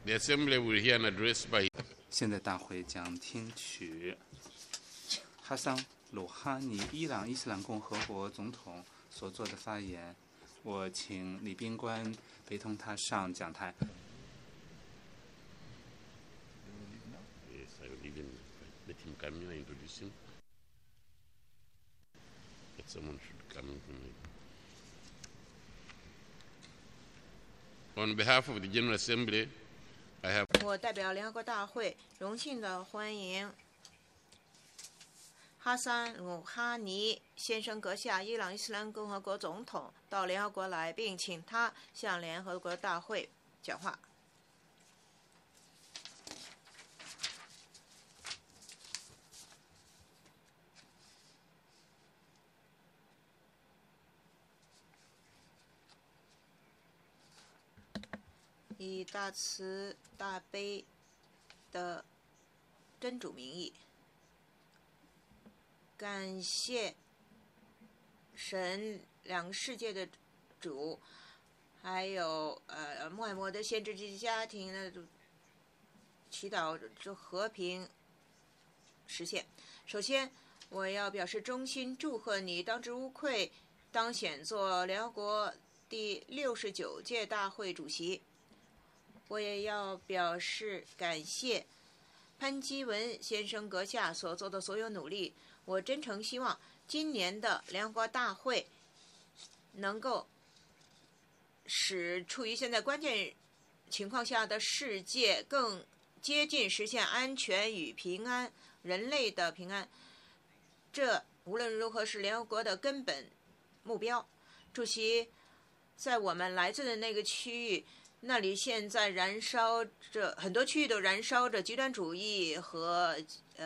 The Assembly will hear an address by 现在大会将听取哈桑·鲁哈尼伊朗伊斯兰共和国总统所做的发言。我请礼宾官陪同他上讲台。 Yes, I will even let him come here and introduce him. That someone should come in from here. On behalf of the General Assembly, I have 我代表联合国大会荣幸地欢迎哈桑·鲁哈尼先生阁下伊朗伊斯兰共和国总统到联合国来，并请他向联合国大会讲话。以大慈大悲的真主名义，感谢神两个世界的主，还有穆罕默德先知及家庭的祈祷这和平实现。首先，我要表示衷心祝贺你当之无愧当选做联合国第69届大会主席。我也要表示感谢潘基文先生阁下所做的所有努力。我真诚希望今年的联合国大会能够使处于现在关键情况下的世界更接近实现安全与平安，人类的平安。这无论如何是联合国的根本目标。主席，在我们来自的那个区域，那里现在燃烧着，很多区域都燃烧着极端主义和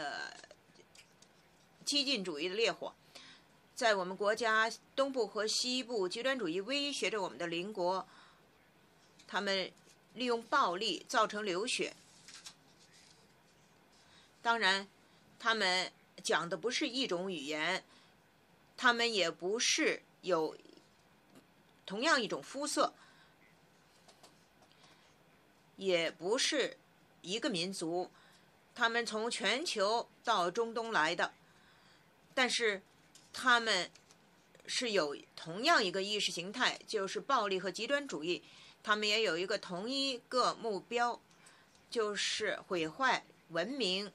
激进主义的烈火。在我们国家东部和西部，极端主义威胁着我们的邻国，他们利用暴力造成流血。当然，他们讲的不是一种语言，他们也不是有同样一种肤色，也不是一个民族，他们从全球到中东来的，但是他们是有同样一个意识形态，就是暴力和极端主义。他们也有一个同一个目标，就是毁坏文明，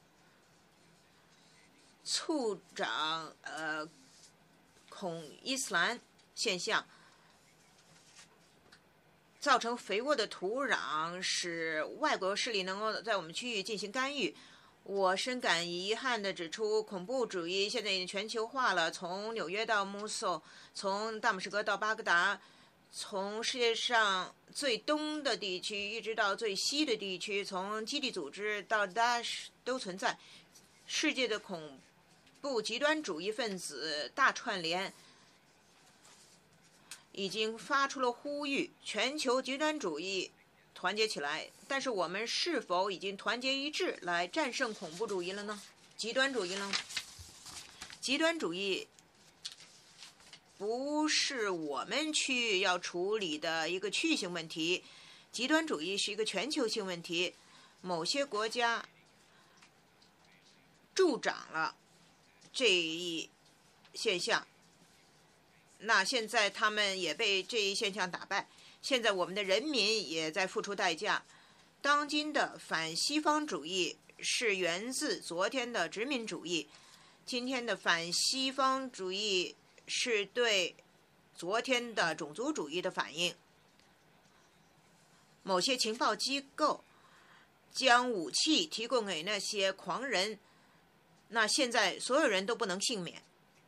促长恐伊斯兰现象，造成肥沃的土壤，使外国势力能够在我们区域进行干预。我深感遗憾地指出，恐怖主义现在已经全球化了，从纽约到穆苏，从大马士革到巴格达，从世界上最东的地区一直到最西的地区，从基地组织到 Daesh 都存在。世界的恐怖极端主义分子大串联，已经发出了呼吁，全球极端主义团结起来。但是我们是否已经团结一致来战胜恐怖主义了呢？极端主义呢？极端主义不是我们区域要处理的一个区域性问题，极端主义是一个全球性问题。某些国家助长了这一现象，那现在他们也被这一现象打败，现在我们的人民也在付出代价。当今的反西方主义是源自昨天的殖民主义，今天的反西方主义是对昨天的种族主义的反应。某些情报机构将武器提供给那些狂人，那现在所有人都不能幸免。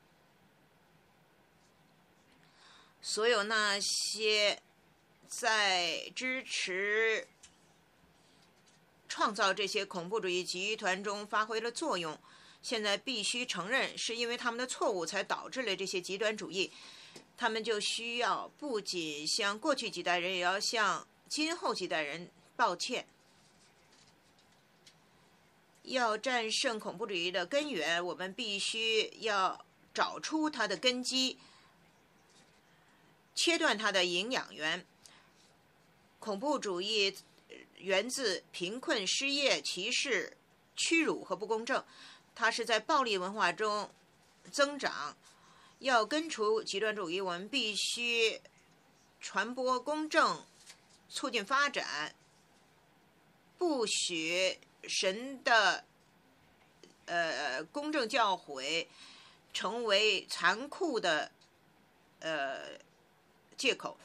所有那些在支持创造这些恐怖主义集团中发挥了作用，现在必须承认是因为他们的错误才导致了这些极端主义。他们就需要不仅向过去几代人，也要向今后几代人抱歉。要战胜恐怖主义的根源，我们必须要找出它的根基，切断它的营养源。恐怖主义源自贫困、失业、歧视、屈辱和不公正，它是在暴力文化中增长。要根除极端主义，我们必须传播公正，促进发展，不许神的公正教诲成为残酷的借口。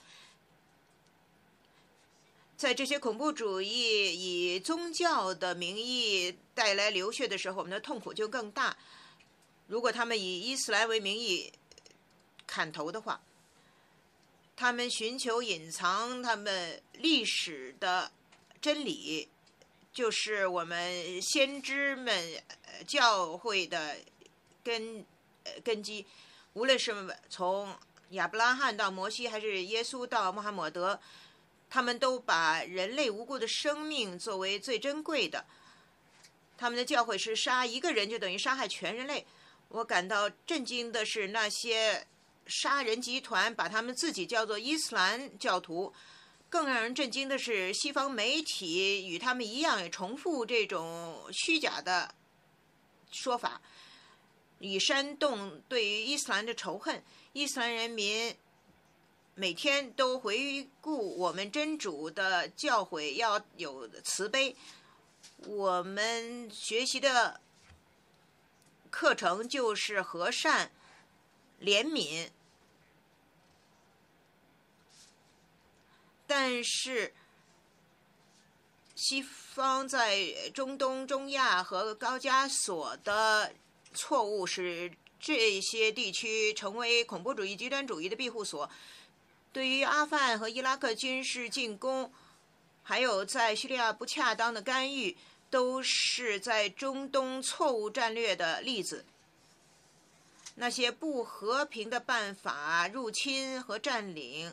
在这些恐怖主义以宗教的名义带来流血的时候，我们的痛苦就更大。如果他们以伊斯兰为名义砍头的话，他们寻求隐藏他们历史的真理，就是我们先知们教会的根基。无论是从亚伯拉罕到摩西，还是耶稣到穆罕默德，他们都把人类无辜的生命作为最珍贵的。他们的教诲是杀一个人就等于杀害全人类。我感到震惊的是，那些杀人集团把他们自己叫做伊斯兰教徒。更让人震惊的是，西方媒体与他们一样也重复这种虚假的说法，以煽动对于伊斯兰的仇恨。伊斯兰人民每天都回顾我们真主的教诲，要有慈悲。我们学习的课程就是和善、怜悯。但是西方在中东、中亚和高加索的错误使这些地区成为恐怖主义、极端主义的庇护所。对于阿富汗和伊拉克军事进攻，还有在叙利亚不恰当的干预，都是在中东错误战略的例子。那些不和平的办法入侵和占领，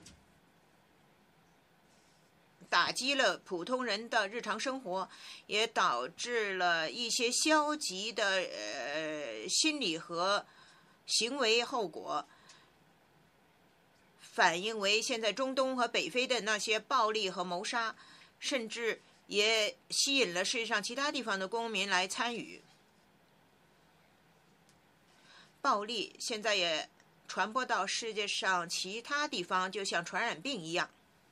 打击了普通人的日常生活，也导致了一些消极的心理和行为后果，反映为现在中东和北非的那些暴力和谋杀，甚至也吸引了世界上其他地方的公民来参与。暴力现在也传播到世界上其他地方，就像传染病一样。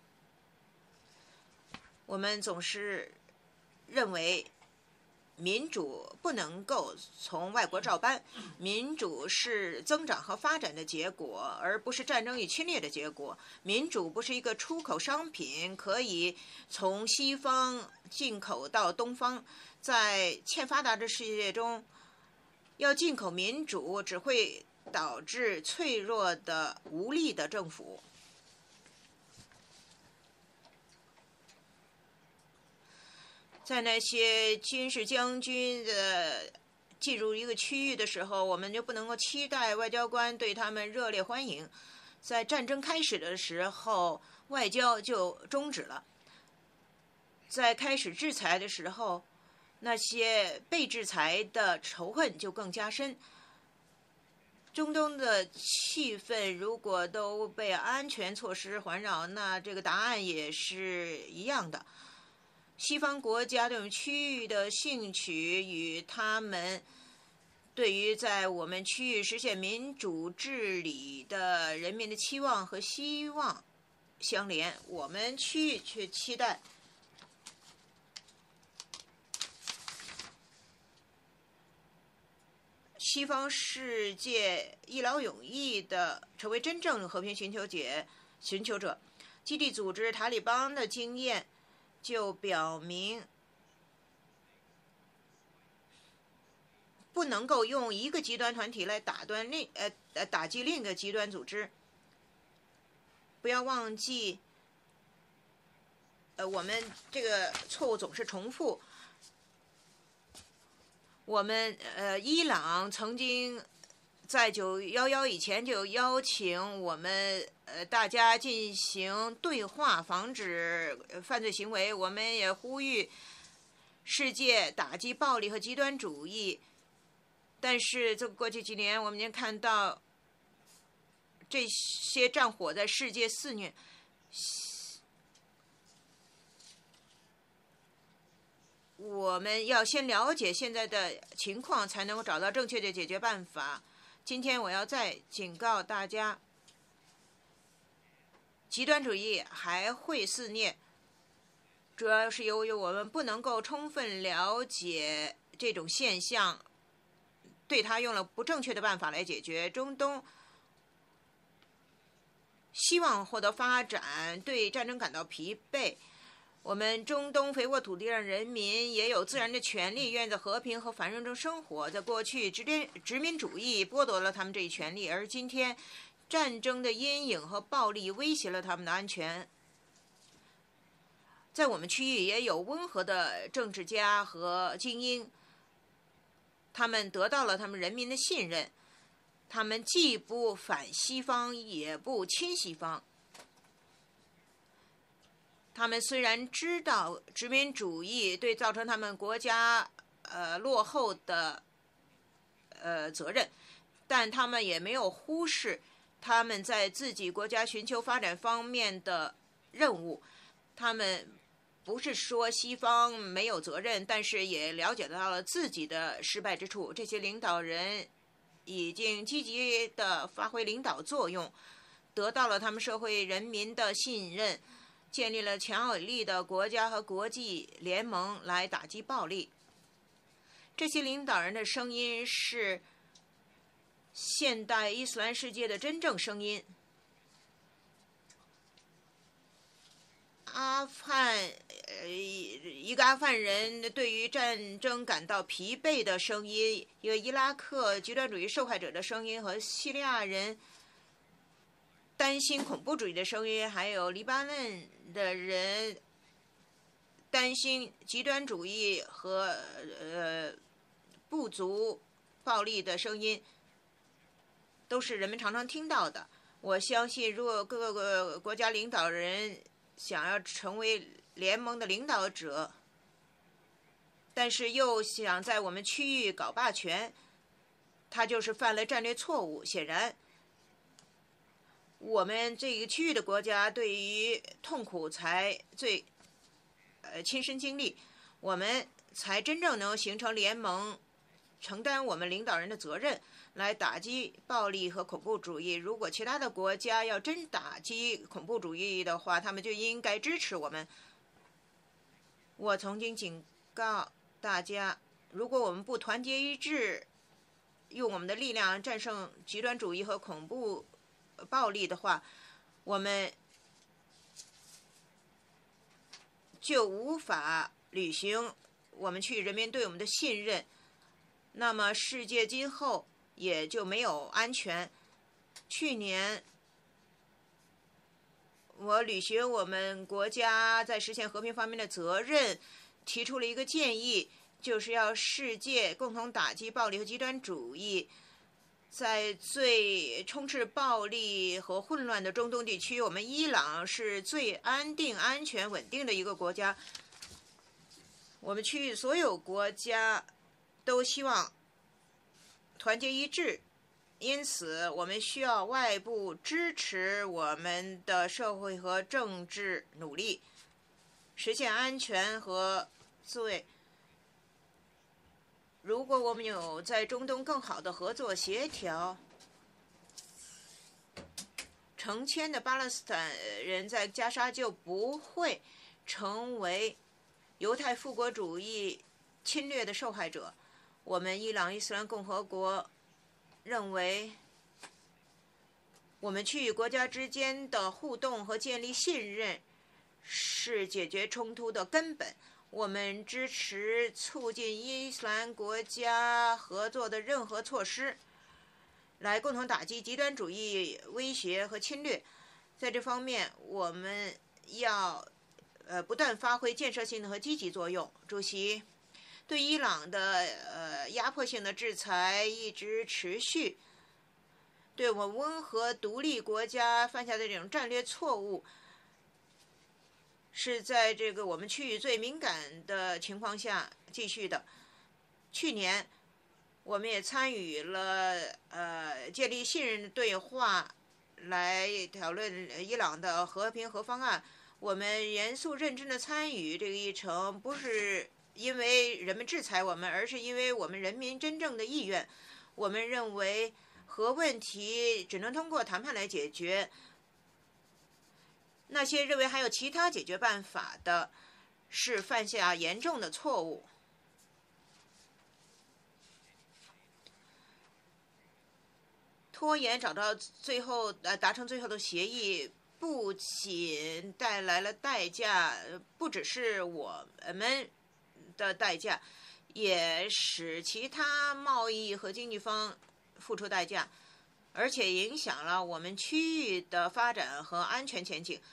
我们总是认为民主不能够从外国照搬，民主是增长和发展的结果，而不是战争与侵略的结果。民主不是一个出口商品，可以从西方进口到东方。在欠发达的世界中，要进口民主只会导致脆弱的、无力的政府。在那些军事将军进入一个区域的时候，我们就不能够期待外交官对他们热烈欢迎。在战争开始的时候，外交就终止了。在开始制裁的时候，那些被制裁的仇恨就更加深。中东的气氛如果都被安全措施环绕，那这个答案也是一样的。西方国家对我们区域的兴趣与他们对于在我们区域实现民主治理的人民的期望和希望相连。我们区域却期待西方世界一劳永逸地成为真正和平寻求者。基地组织塔利班的经验就表明，不能够用一个极端团体来打击另一个极端组织。不要忘记，我们这个错误总是重复。我们伊朗曾经在911以前就邀请我们大家进行对话，防止犯罪行为。我们也呼吁世界打击暴力和极端主义。但是这过去几年，我们已经看到这些战火在世界肆虐。 我们要先了解现在的情况，才能够找到正确的解决办法。今天我要再警告大家，极端主义还会肆虐，主要是由于我们不能够充分了解这种现象，对它用了不正确的办法来解决。中东希望获得发展，对战争感到疲惫。我们中东肥沃土地上人民也有自然的权利，愿在和平和繁荣中生活。在过去，殖民主义剥夺了他们这一权利，而今天，战争的阴影和暴力威胁了他们的安全。在我们区域也有温和的政治家和精英，他们得到了他们人民的信任，他们既不反西方，也不亲西方。他们虽然知道殖民主义对造成他们国家落后的责任，但他们也没有忽视他们在自己国家寻求发展方面的任务。他们不是说西方没有责任，但是也了解到了自己的失败之处。这些领导人已经积极地发挥领导作用，得到了他们社会人民的信任，建立了强有力的国家和国际联盟来打击暴力。这些领导人的声音是现代伊斯兰世界的真正声音。一个阿富汗人对于战争感到疲惫的声音，一个伊拉克极端主义受害者的声音，和叙利亚人担心恐怖主义的声音，还有黎巴嫩的人担心极端主义和部族暴力的声音，都是人们常常听到的。我相信，如果各个国家领导人想要成为联盟的领导者，但是又想在我们区域搞霸权，他就是犯了战略错误。显然，我们这个区域的国家对于痛苦才最亲身经历，我们才真正能形成联盟，承担我们领导人的责任，来打击暴力和恐怖主义。如果其他的国家要真打击恐怖主义的话，他们就应该支持我们。我曾经警告大家，如果我们不团结一致，用我们的力量战胜极端主义和恐怖暴力的话，我们就无法履行我们区域人民对我们的信任，那么世界今后也就没有安全。去年我履行我们国家在实现和平方面的责任，提出了一个建议，就是要世界共同打击暴力和极端主义。在最充斥暴力和混乱的中东地区，我们伊朗是最安定、安全、稳定的一个国家。我们区域所有国家都希望团结一致，因此我们需要外部支持我们的社会和政治努力，实现安全和自卫。如果我们有在中东更好的合作协调，成千的巴勒斯坦人在加沙就不会成为犹太复国主义侵略的受害者。我们伊朗伊斯兰共和国认为，我们区域国家之间的互动和建立信任是解决冲突的根本。我们支持促进伊斯兰国家合作的任何措施，来共同打击极端主义威胁和侵略。在这方面，我们要不断发挥建设性的和积极作用。主席，对伊朗的压迫性的制裁一直持续，对我们温和独立国家犯下的这种战略错误，是在这个我们区域最敏感的情况下继续的。去年，我们也参与了建立信任对话，来讨论伊朗的和平核方案。我们严肃认真的参与这个议程，不是因为人们制裁我们，而是因为我们人民真正的意愿。我们认为核问题只能通过谈判来解决。那些认为还有其他解决办法的，是犯下严重的错误。拖延找到最后达成最后的协议，不仅带来了代价，不只是我们的代价，也使其他贸易和经济方付出代价，而且影响了我们区域的发展和安全前景。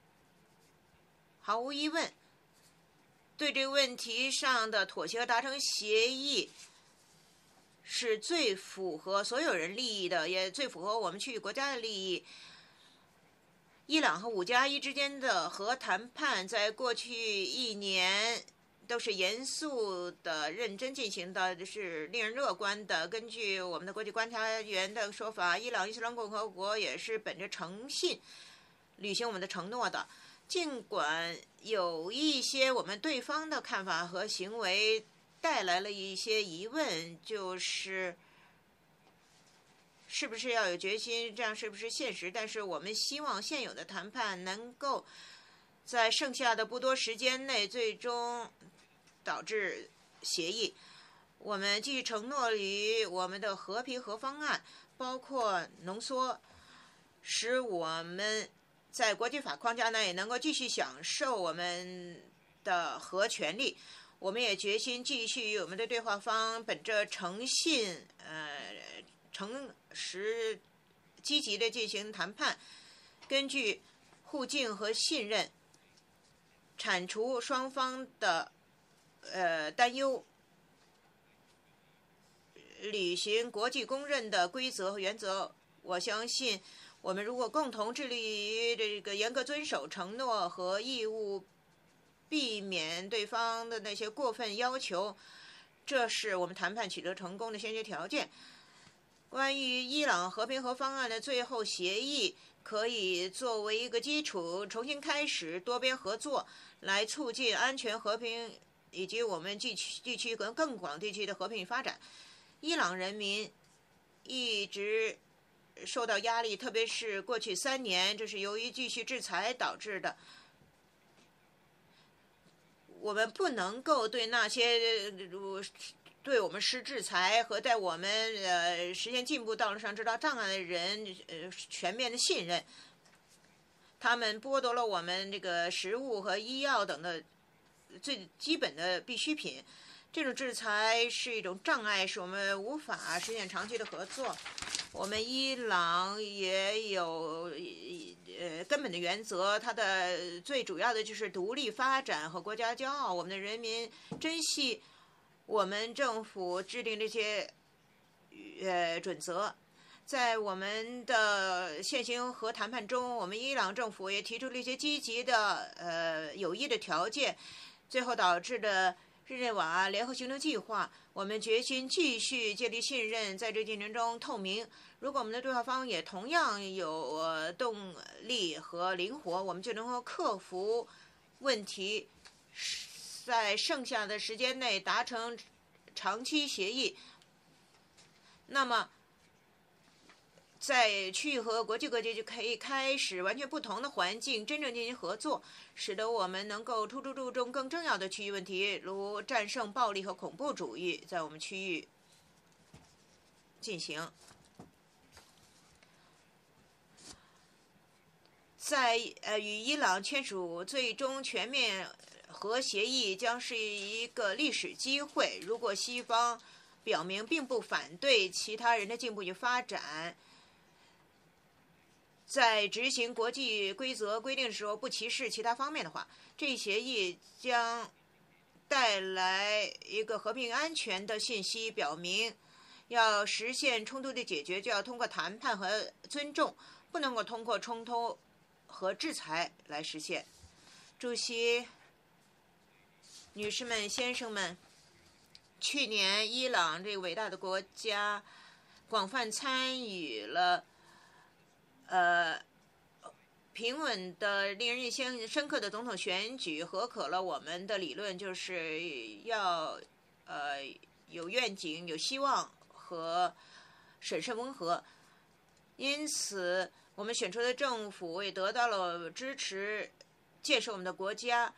毫无疑问，对这个问题上的妥协和达成协议是最符合所有人利益的，也最符合我们区域国家的利益。伊朗和5+1之间的核谈判在过去1年都是严肃的、认真进行的，是令人乐观的。根据我们的国际观察员的说法，伊朗伊斯兰共和国也是本着诚信履行我们的承诺的。尽管有一些我们对方的看法和行为带来了一些疑问，就是是不是要有决心，这样是不是现实？但是我们希望现有的谈判能够在剩下的不多时间内最终导致协议。我们继续承诺于我们的和平核方案，包括浓缩，使我们在国际法框架内能够继续享受我们的核权利。我们也决心继续与我们的对话方本着诚信、诚实、积极的进行谈判，根据互敬和信任，铲除双方的担忧，履行国际公认的规则和原则。我相信，我们如果共同致力于这个严格遵守承诺和义务，避免对方的那些过分要求，这是我们谈判取得成功的先决条件。关于伊朗和平核方案的最后协议，可以作为一个基础，重新开始多边合作，来促进安全和平以及我们地区和更广地区的和平与发展。伊朗人民一直受到压力，特别是过去3年，这是由于继续制裁导致的。我们不能够对那些对我们施制裁和在我们实现进步道路上制造障碍的人全面的信任。他们剥夺了我们这个食物和医药等的最基本的必需品。这种制裁是一种障碍，使我们无法实现长期的合作。我们伊朗也有根本的原则，它的最主要的就是独立发展和国家骄傲。我们的人民珍惜我们政府制定这些准则。在我们的现行核谈判中，我们伊朗政府也提出了一些积极的有益的条件，最后导致的日内瓦联合行动计划。我们决心继续建立信任，在这进程中透明。如果我们的对话方也同样有动力和灵活，我们就能够克服问题，在剩下的时间内达成长期协议。那么在区域和国际各界就可以开始完全不同的环境，真正进行合作，使得我们能够突出注重更重要的区域问题，如战胜暴力和恐怖主义，在我们区域进行。在与伊朗签署最终全面核协议将是一个历史机会。如果西方表明并不反对其他人的进步与发展，在执行国际规则规定的时候不歧视其他方面的话，这一协议将带来一个和平安全的信息，表明要实现冲突的解决，就要通过谈判和尊重，不能够通过冲突和制裁来实现。主席、女士们、先生们，去年伊朗这个伟大的国家广泛参与了平稳的、令人印象深刻的总统选举合可了我们的理论，就是要有愿景、有希望和审慎温和。因此，我们选出的政府也得到了支持，建设我们的国家。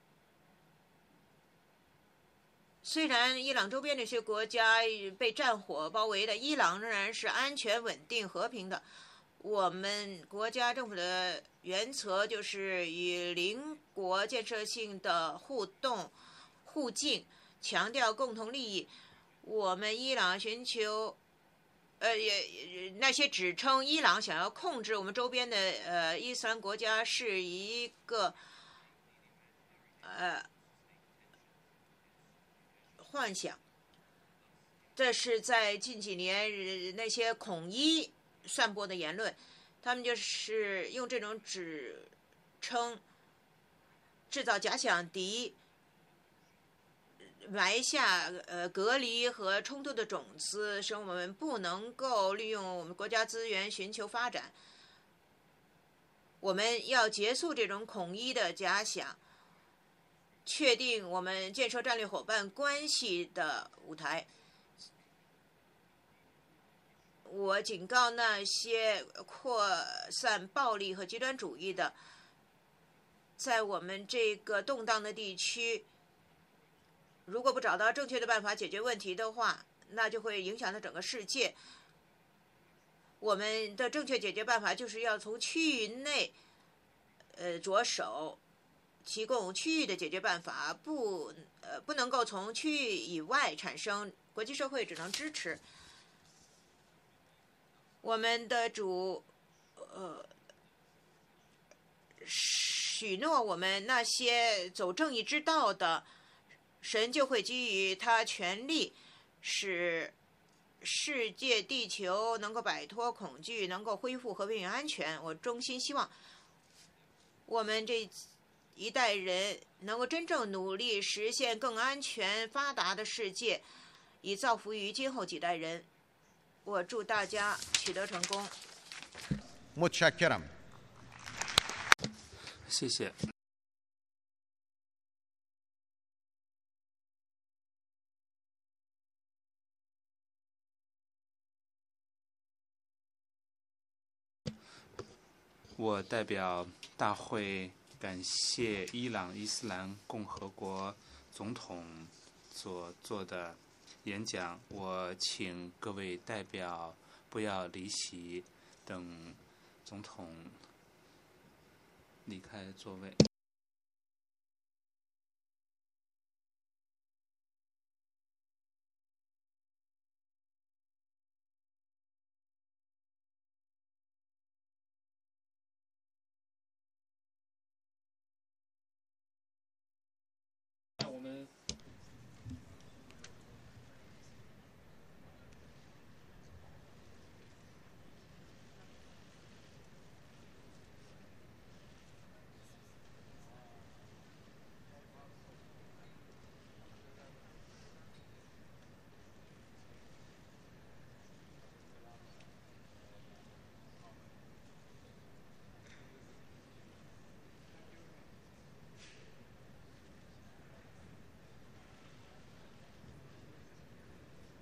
虽然伊朗周边这些国家被战火包围的，伊朗仍然是安全、稳定、和平的。我们国家政府的原则就是与邻国建设性的互动、互敬，强调共同利益。我们伊朗寻求，那些指称伊朗想要控制我们周边的伊斯兰国家是一个幻想。这是在近几年那些统一散播的言论，他们就是用这种指称制造假想敌，埋下隔离和冲突的种子，使我们不能够利用我们国家资源寻求发展。我们要结束这种统一的假想，确定我们建设战略伙伴关系的舞台。我警告那些扩散暴力和极端主义的，在我们这个动荡的地区，如果不找到正确的办法解决问题的话，那就会影响到整个世界。我们的正确解决办法就是要从区域内着手，提供区域的解决办法，不能够从区域以外产生，国际社会只能支持。我们的主许诺我们那些走正义之道的，神就会给予他权力，使世界地球能够摆脱恐惧，能够恢复和平与安全。我衷心希望我们这一代人能够真正努力实现更安全发达的世界，以造福于今后几代人。我祝大家取得成功。 متشکرم. 谢谢。我代表大会感谢伊朗伊斯兰共和国总统所做的演讲。我请各位代表不要离席，等总统离开座位。